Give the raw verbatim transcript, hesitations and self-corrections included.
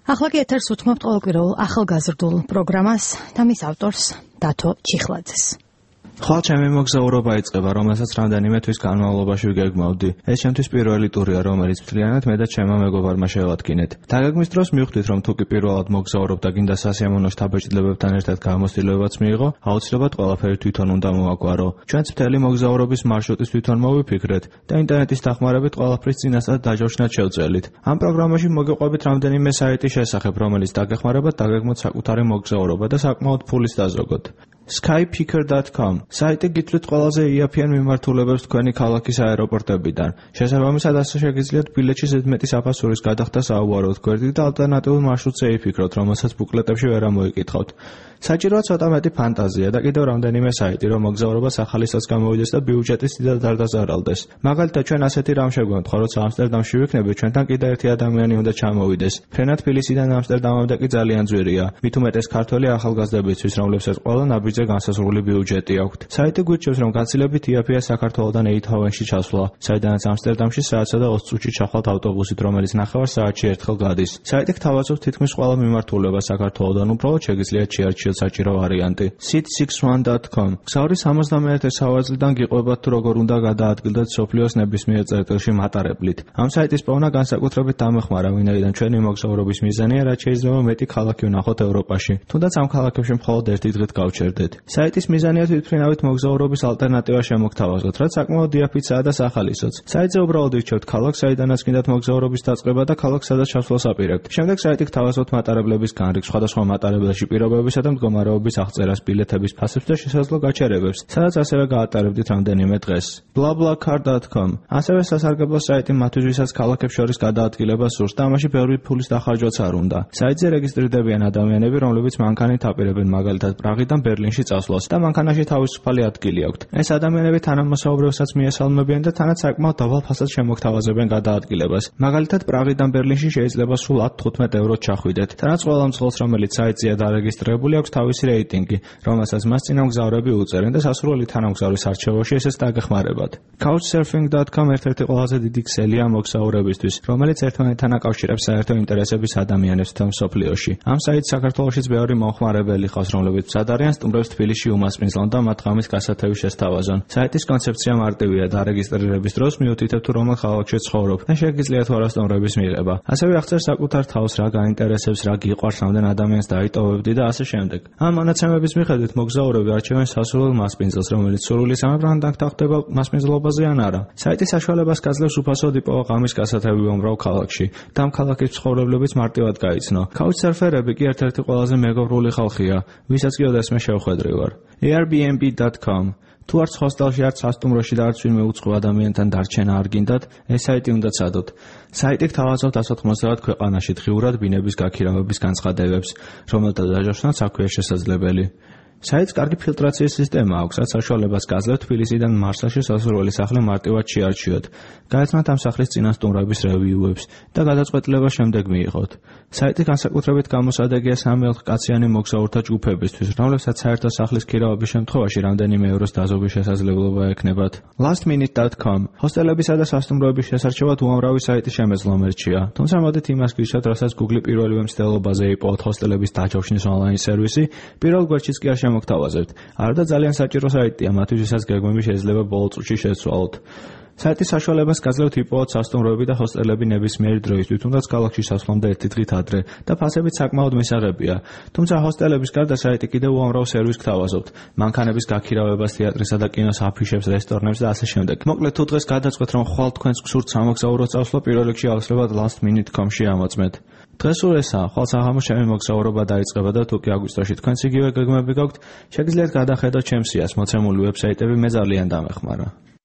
ახლა კი ეთერს უთმობთ ყოველკვირეულ ახალგაზრდულ პროგრამას და მის ავტორს დათო ჩიხლაძეს. ხვალ ჩემი მოგზაურობა იწყება, რომელსაც რამდენიმე თვის განმავლობაში ვიგეგმავდი. ეს ჩემთვის პირველი ტურია, რომელიც მთლიანად მე და ჩემმა მეგობარმა შევადგინეთ. დაგეგმვის დროს მივხვდით, რომ თუ კი პირველად მოგზაურობ და გინდა სასიამოვნო შთაბეჭდილებებთან ერთად გამოცდილებაც მიიღო, აუცილებლად ყველაფერი თვითონ უნდა მოვაგვარო. ჩვენც მთელი მოგზაურობის მარშრუტის თვითონ მოვიფიქრეთ და ინტერნეტის დახმარებით ყველაფრის წინასწარ დაჯავშნად შევწელით. ამ პროგრამაში მოგიყვებით რამდენიმე საიტის შესახებ, რომელიც დაგეხმარებათ დაგეგმოთ საკუთარი მოგზაურობა და საკმაოდ ფულის დაზოგოთ. skypicker dot com საიტი გითვლით ყველაზე იაფიან მიმართულებებს თქვენი ქალაქის აეროპორტებიდან. შესაბამისად, ასე შეგიძლიათ ბილეთში ზედმეტი საფასურის გადახდა საუაროთ გვერდით და ალტერნატიულ მარშრუტზე იფიქროთ, რომელსაც ბუკლეტებში ვერ ამოიკითხავთ. საჭიროა ცოტა მეტი ფანტაზია და კიდევ რამდენიმე საიტი, რომ მოგზაურობა სახალისას გამოვიდეს და ბიუჯეტის დიდად არ დაზარალდეს. მაგალითად, ჩვენ ასეთი რამ შეგვემთხვა, როცა ამსტერდამში ვიქნებით, ჩვენთან კიდევ ერთი ადამიანი უნდა ჩამოვიდეს. ფრენა თბილისიდან ამსტერდამამდე კი ძალიან ძვირია. მით უმეტეს ქართველი ახალგაზრდებისთვის, რომლებსაც ყველა ნაბიჯზე განსაზღვრული ბიუჯეტი აქვთ. საიტი გვიჩვენებს, რომ გაცილებით იაფია საქართველოდან ეითჰოვენში ჩასვლა, საიდანაც ამსტერდამში საათსა და ოცი წუთში ჩახვალთ ავტობუსით, რომელიც ნახევარ საათში ერთხელ გადის. საიტი გთავაზობს თითქმის ყველა მიმართულებას საქართველოდან, უბრალოდ შეგიძლიათ შეარჩიოთ საჭირო ვარიანტი. sit six one dot com გზავრის სამოცდამეერთე სავალიდან გიყვებათ, თუ როგორ უნდა გადაადგილდეთ სოფლიოს ნებისმიერ წერტილში მატარებლით. ამ საიტის პოვნა განსაკუთრებით დამეხმარა, ვინაიდან ჩვენი მოგზაურობის მიზანია, რაც შეიძლება მეტი ქალაქი ვნახოთ ევროპაში. თუნდაც ამ ქალაქებში მხოლოდ ერთი დღით გავჩერდეთ. საიტის მიზანია თვითმფრინავით მოგზაურობის ალტერნატივა შემოგთავაზოთ, რაც საკმაოდ იაფიცაა და სახალისოც. საიტზე უბრალოდ ირჩევთ ქალაქს, საიდანაც გინდათ მოგზაურობის დაწყება და ქალაქს, სადაც ჩასვლას აპირებთ. შემდეგ საიტი გთავაზობთ მატარებლების განრიგს, სხვადასხვა მატარებელში პირობებისა და მდგომარეობის აღწერას, ბილეთების ფასებს და შესაძლო გაჩერებებს, სადაც ასევე გაატარებდით რამდენიმე დღეს. blablacar dot com ასევე სასარგებლო საიტი მათთვის, ვისაც ქალაქებს შორის გადაადგილება სურს და ამაში ბევრი ფულის დახარჯვაც არ უნდა. საიტზე რეგისტრირდებიან ადამიანები, რომლებიც მანქანით აპირებენ, მაგალითად პრაღიდან ბერლინში წასვლას და მანქანაში თავისუფალი ადგილი აქვთ. ეს ადამიანები თანამოსაუბრევსაც მიესალმებიან და თანაც საკმაოდ დაბალ ფასად შემოგთავაზებენ გადაადგილებას. მაგალითად პრაღიდან ბერლინში შეიძლება სულ ათ თხუთმეტ ევროთ ჩახვიდეთ. თანაც ყველა მძღოლს, რომელიც საიტზეა დარეგისტრირებული, აქვს თავისი რეიტინგი, რომელსაც მას წინამგზავრები უწერენ და სასურველი თანამგზავრის არჩევაში ესეც დაგეხმარებათ. couchsurfing dot com ერთ-ერთი ყველაზე დიდი ქსელია მოგზაურებისთვის, რომელიც ერთმანეთთან აკავშირებს საერთო ინტერესების ადამიანებს თელ მსოფლიოში. ამ საიტს საქართველოშიც ბევრი მომხმარებელი ხავს, რომლებიც მზად არიან სტუმრებს თბილისში უმასპინძლონ და მათ ღამის გასათევი შესთავაზონ. საიტის კონცეფცია მარტივია და რეგისტრირების დროს მიუთითებთ, თუ რომელ ქალაქში ცხოვრობ და შეგიძლიათ ვარასტუმრების მიღება. ასევე აღწერს საკუთარ თავს, რა გაინტერესებს, რა გიყვარს, რამდენ ადამიანს დაიტოვებდი და ასე შემდეგ. ამ მონაცემების მიხედვით მოგზაურები არჩევენ სასურველ მასპინძელს, რომელიც სურვილი სამებრან დაგხვდება მასპინძლობაზე ან არა. საიტის საშუალებას გაძლევს უფასოდ იპოვა ღამის გასათევი უმრავ ქალაქში და ამ ქალაქის მცხოვრებლებიც მარტივად გაიცნო. couchsurferები კი ერთ-ერთი ყველაზე მეგობრული ხალხია, ვისაც კი ოდესმე შევხვედრი ვარ. airbnb dot com თუ არც ჰოსტელში, არც სასტუმროში და არც ვინმე უცხო ადამიანთან დარჩენა არ გინდათ, ეს საიტი უნდა ცადოთ. საიტი გთავაზობთ ას ოთხმოცდაათ ქვეყანაში დღიურად ბინების გაქირავების განცხადებებს, რომელთა დაჯავშნაც აქვეა შესაძლებელი. საიტს კარგი ფილტრაციის სისტემა აქვს, რაც საშუალებას გაძლევთ თბილისიდან მარსელში სასურველი სახლი მარტივად შეარჩიოთ. გაეცნოთ ამ სახლის წინასტუმრების რევიუებს და გადაწყვეტილება შემდეგ მიიღოთ. საიტი განსაკუთრებით გამოსადეგია სამი-ოთხკაციანი მოგზაურთა ჯგუფებისთვის, რომლებსაც საერთო სახლის ქირავების შემთხვევაში რამდენიმე ევროს დაზოგვის შესაძლებლობა ექნებათ. last minute dot com ჰოსტელებისა და სასტუმროების შესარჩევად უამრავი საიტი შემეძლომერჩია. თუმცა მოდით იმას გვიშვათ, რასაც Google პირველივე მცდელობაზე იპოვოთ ჰოსტელების დაჯავშნის ონლაინ სერვისი, პირველ გვერდშიც კი არ შემოგთავაზებთ. არდა ძალიან საჭირო საიტია, მათთვის ვისაც გეგმები შეიძლება ბოლო წუთში შეცვალოთ. საიტის საშუალებას გაძლევთ იპოვოთ სასტუმროები და ჰოსტელები ნებისმიერი დროისთვის, თუნდაც ქალაქში სასვლამდე ერთი დღით ადრე და ფასებიც საკმაოდ მისაღებია. თუმცა ჰოსტელების გარდა საიტი კიდევ უამრავ სერვისს გთავაზობთ. მანქანების გაქირავებას, თეატრისა და კინოს აფიშებს, რესტორნებს და ასე შემდეგ. მოკლედ, თუ დღეს გადაწყვეტ, რომ ხვალ თქვენს გსურთ სამოგზაურო წავსვლა, პირველ რიგში აუცილებლად last minute dot com-ში ამოწმეთ. დღეს ურესაა, ხვალ საღამოს ჩემი მოგზაურობა დაიწყება და თუ კი აგვისტოში თქვენც იგივე გეგმები გაქვთ, შეგიძლიათ გადახედოთ ჩემს სიას, მოცემული ვებსაიტები მე ძალიან დამეხმარა.